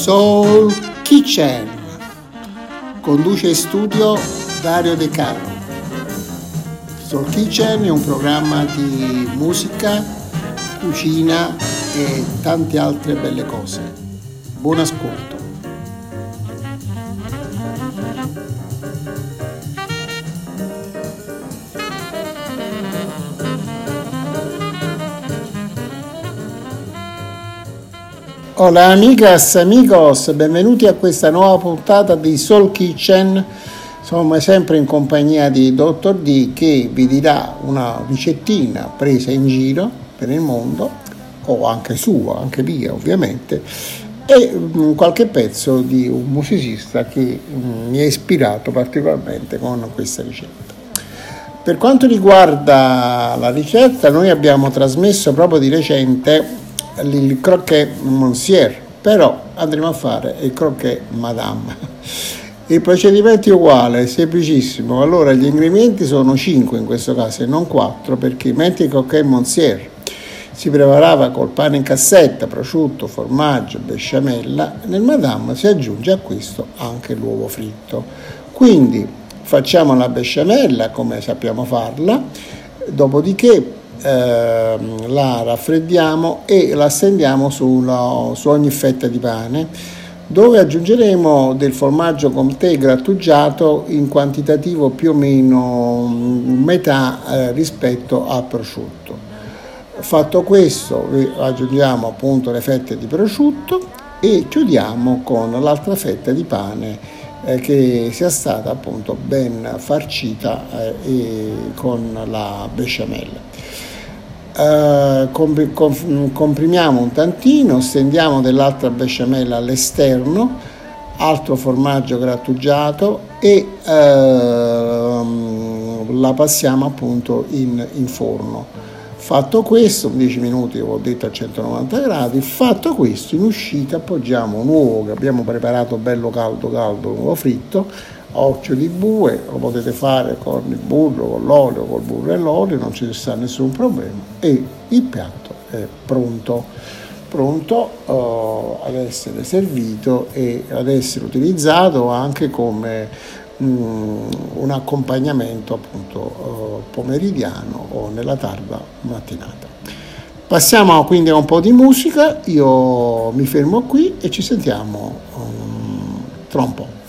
Soul Kitchen. Conduce in studio Dario De Caro. Soul Kitchen è un programma di musica, cucina e tante altre belle cose. Buon ascolto. Hola amigas, amigos, benvenuti a questa nuova puntata di Soul Kitchen. Sono sempre in compagnia di Dr. D che vi dirà una ricettina presa in giro per il mondo, o anche sua, anche mia ovviamente, e qualche pezzo di un musicista che mi ha ispirato particolarmente con questa ricetta. Per quanto riguarda la ricetta, noi abbiamo trasmesso proprio di recente il croquet monsieur, però andremo a fare il croquet madame. Il procedimento è uguale, semplicissimo. Allora gli ingredienti sono 5 in questo caso e non 4, perché mentre il croquet monsieur si preparava col pane in cassetta, prosciutto, formaggio, besciamella, nel madame si aggiunge a questo anche l'uovo fritto. Quindi facciamo la besciamella come sappiamo farla, dopodiché la raffreddiamo e la stendiamo su ogni fetta di pane, dove aggiungeremo del formaggio comté grattugiato in quantitativo più o meno metà rispetto al prosciutto. Fatto questo aggiungiamo appunto le fette di prosciutto e chiudiamo con l'altra fetta di pane che sia stata appunto ben farcita con la besciamella. Comprimiamo un tantino, stendiamo dell'altra besciamella all'esterno, altro formaggio grattugiato e la passiamo appunto in forno. Fatto questo, 10 minuti ho detto a 190 gradi, fatto questo in uscita appoggiamo un uovo che abbiamo preparato bello caldo, un uovo fritto, a occhio di bue, lo potete fare con il burro, con l'olio, col burro e l'olio, non ci sta nessun problema e il piatto è pronto ad essere servito e ad essere utilizzato anche come un accompagnamento appunto pomeridiano o nella tarda mattinata. Passiamo quindi a un po' di musica, io mi fermo qui e ci sentiamo tra un po'.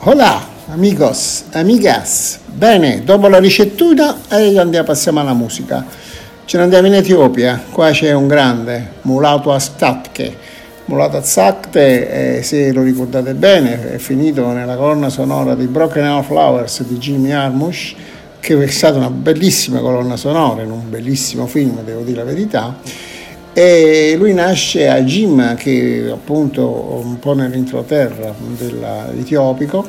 Hola, amigos, amigas. Bene, dopo la ricettura passiamo alla musica. Ce ne andiamo in Etiopia, qua c'è un grande, Mulatu Astatke. Mulatu Astatke, se lo ricordate bene, è finito nella colonna sonora di Broken Arrow Flowers di Jimmy Jarmusch, che è stata una bellissima colonna sonora in un bellissimo film, devo dire la verità. E lui nasce a Jimma, che appunto un po' nell'entroterra dell'Etiopico,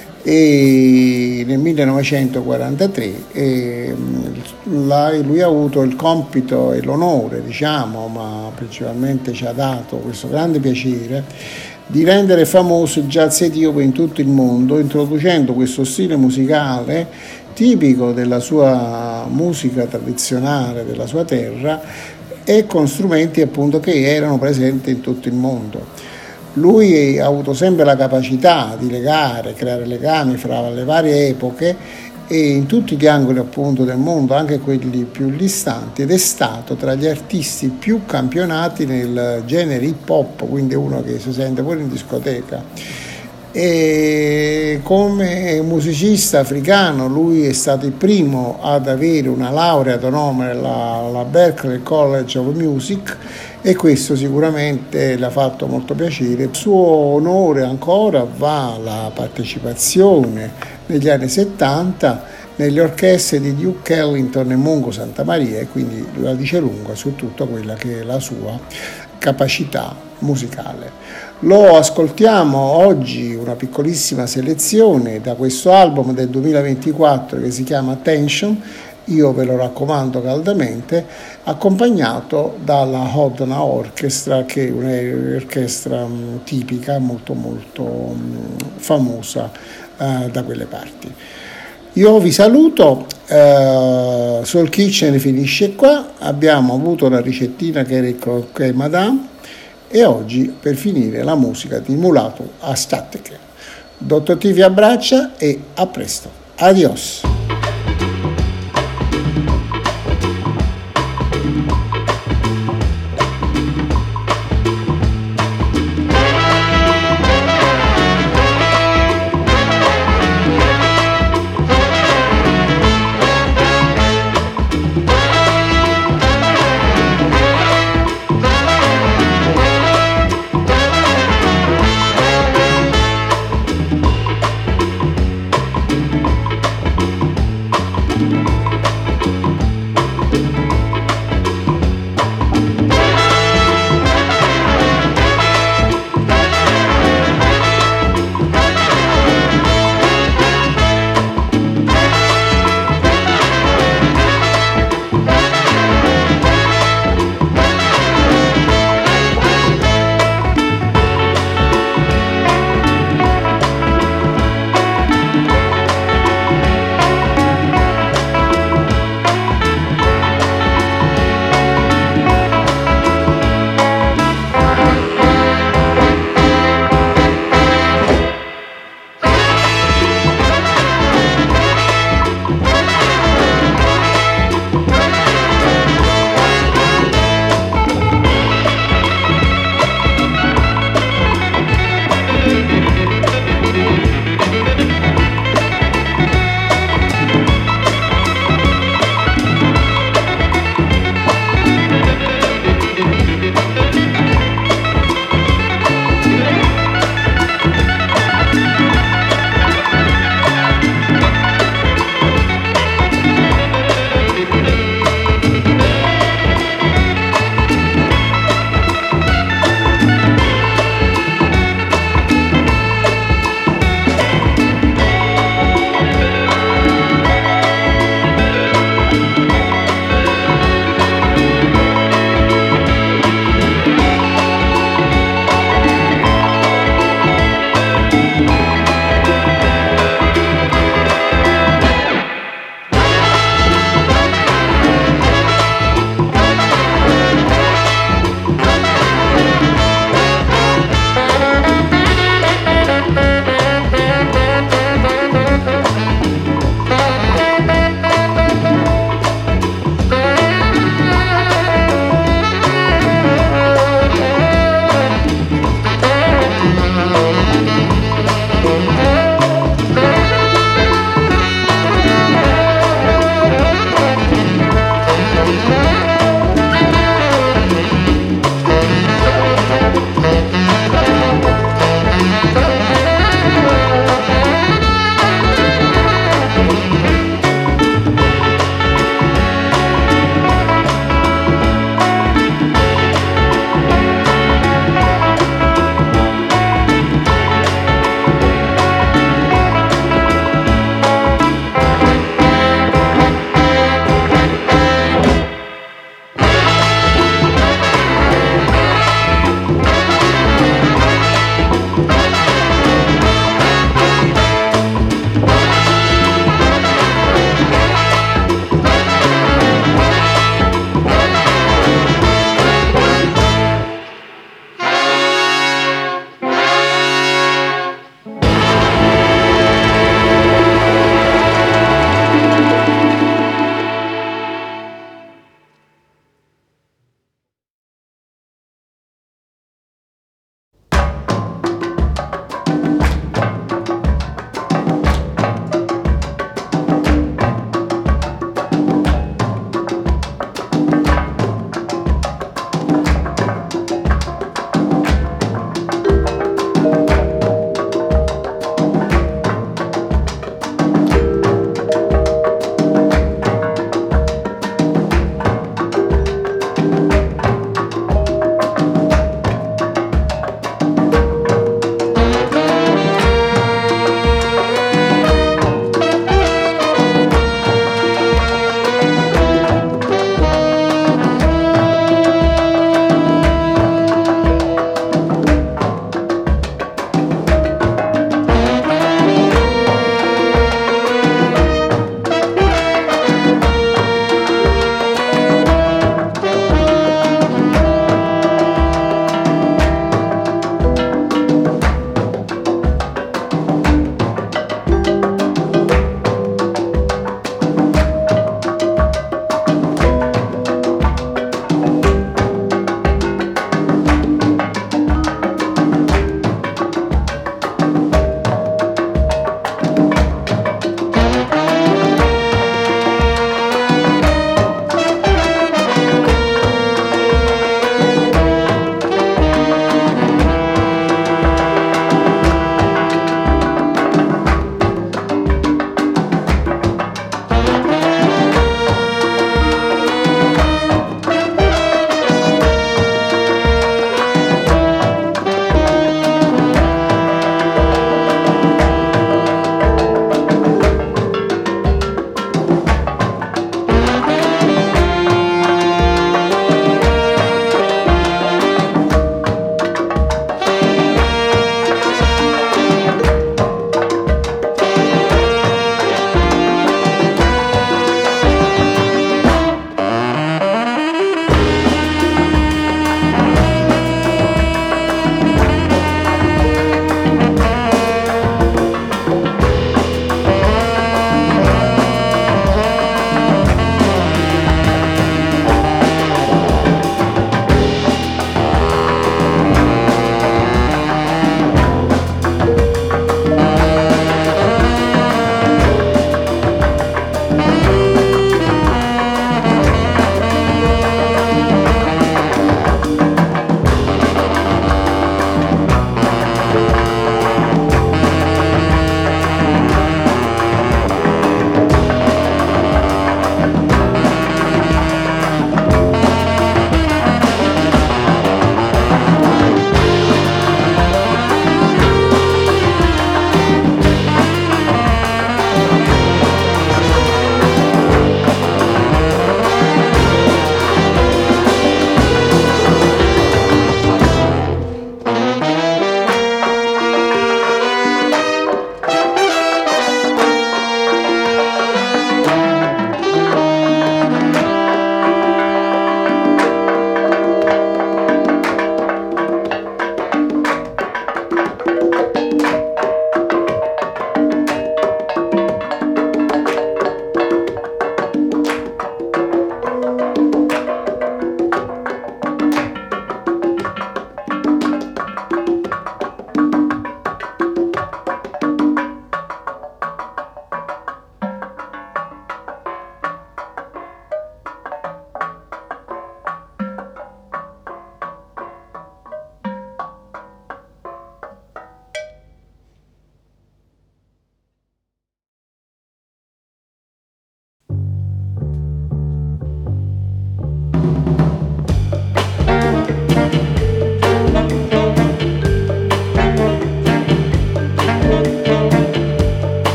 e nel 1943 lui ha avuto il compito e l'onore, diciamo, ma principalmente ci ha dato questo grande piacere di rendere famoso il jazz etiope in tutto il mondo, introducendo questo stile musicale tipico della sua musica tradizionale della sua terra, e con strumenti appunto che erano presenti in tutto il mondo. Lui ha avuto sempre la capacità di creare legami fra le varie epoche e in tutti gli angoli appunto del mondo, anche quelli più distanti, ed è stato tra gli artisti più campionati nel genere hip hop, quindi uno che si sente pure in discoteca. E come musicista africano lui è stato il primo ad avere una laurea ad onore alla Berklee College of Music, e questo sicuramente le ha fatto molto piacere. Il suo onore ancora va la partecipazione negli anni 70 nelle orchestre di Duke Ellington e Mungo Santamaria, e quindi la dice lunga su tutta quella che è la sua capacità musicale. Lo ascoltiamo oggi, una piccolissima selezione da questo album del 2024 che si chiama Tension, io ve lo raccomando caldamente, accompagnato dalla Hodna Orchestra, che è un'orchestra tipica molto molto famosa da quelle parti. Io vi saluto, Soul Kitchen finisce qua, abbiamo avuto la ricettina che era il croquet madame, e oggi per finire la musica di Mulatu Astatke. Dottor T vi abbraccia e a presto, adios.